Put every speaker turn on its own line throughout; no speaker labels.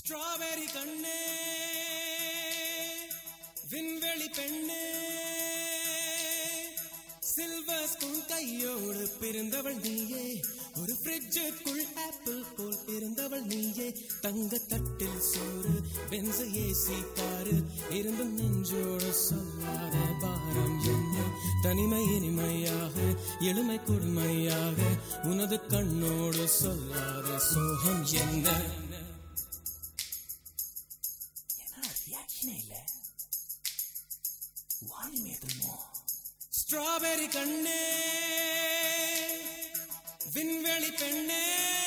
Strawberry கண்ணே விண்வெளி பெண்ணே சில்வர் ஸ்பூன் கையோடு பிறந்தவள் நீயே ஒரு ஃப்ரிட்ஜுக்குள் ஆப்பிள் போல் இருந்தவள் நீயே தங்க தட்டில் சோறு பென்ஸ் ஏசி காரு இருந்து நெஞ்சோடு சொல்லாத பாரம் என்ன தனிமை இனிமையாக எளிமை கொடுமையாக உனது கண்ணோடு சொல்லாத சோகம் என்ன ஸ்ட்ராபெரி கண்ணே விண்வெளி பெண்ணே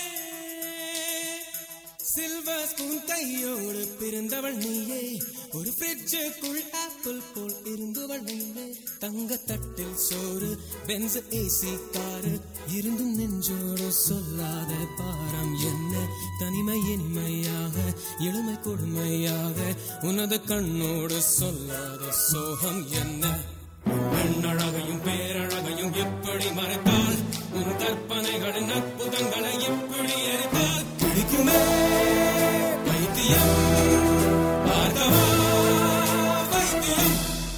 சில்வர் ஸ்பூன் கையோடு பிறந்தவள் நீயே ஒரு ஃப்ரிட்ஜுக்குள் ஆப்பிள் போல் இருந்தவள் நீயே தங்க தட்டில் சோறு பென்ஸ் ஏசி காரு இருந்தும் நெஞ்சோடு சொல்லாத பாரம் என்ன தனிமை இனிமையாக எளிமை கொடுமையாக உனது கண்ணோடு சொல்லாத சோகம் என்ன பெண்ணழகையும் பேரழகையும் எப்படி மறைத்தால் உன் கற்பனைகளின் அற்புதங்களை எப்படி எரித்தால் பிடிக்குமே பைத்தியம் பார்க்கவா பைத்தியம்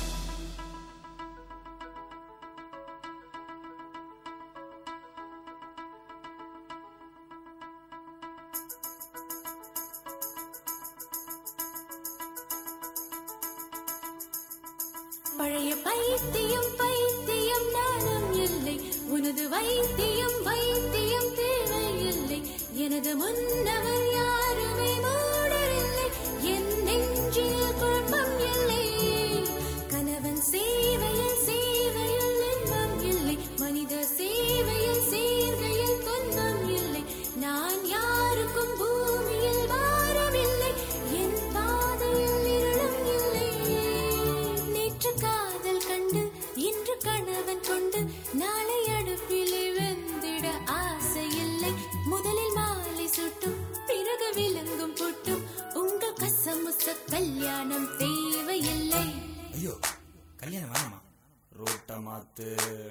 பழைய பைத்தியம் பைத்தியம் நானும் இல்லை உனது வைத்தியம் வைத்தியம் தேவையில்லை எனது முன்னவர் யாருமே மூடரில்லை என் நெஞ்சில் குழப்பம் இல்லை கணவன் சேவையில் சேவையில் இன்பம் இல்லை மனித சேவையில் சேர்கையில் துன்பம் இல்லை நான் யாருக்கும் பூமியில் வாரவில்லை என் பாதையில் இருளும் இல்லை நேற்று காதல் கண்டு இன்று கணவன் கொண்டு நாளை அடுப்பிலே வெந்திட ஆசை இல்லை முதலில் மாலை சுட்டும் பிறகு விலங்கும் புட்டும் உங்கள் கசமுச கல்யாணம் தேவையில்லை.
ஐயோ கல்யாணம் வேணாமா ரோட்ட மாத்து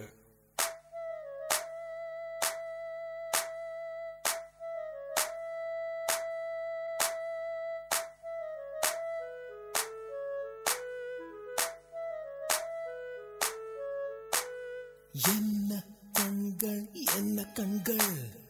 என்ன கண்கள் என்ன கண்கள்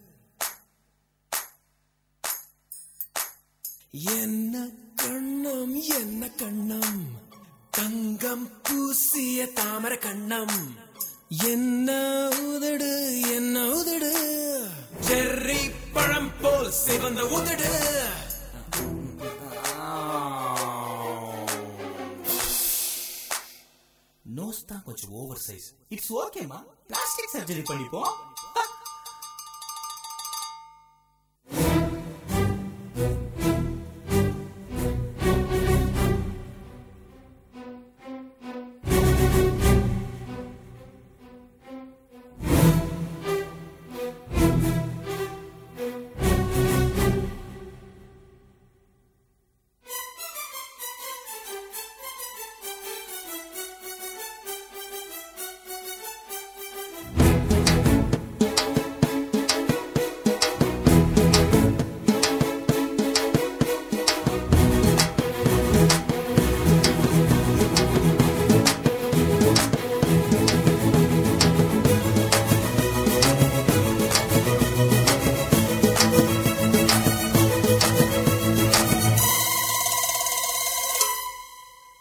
என்ன கண்ணம் என்ன கண்ணம் தங்கம் பூசிய தாமர கண்ணம் என்ன உதடு என்ன உதடு செர்ரி பழம் போல் சிவந்த உதடு
நோஸ் தான் கொஞ்சம் ஓவர் சைஸ் இட்ஸ் ஓகேமா பிளாஸ்டிக் சர்ஜரி பண்ணிப்போம்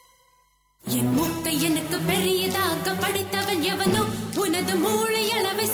என் மூக்கை எனக்கு பெரியதாக படித்தவன் எவனோ உனது மூளை அளவை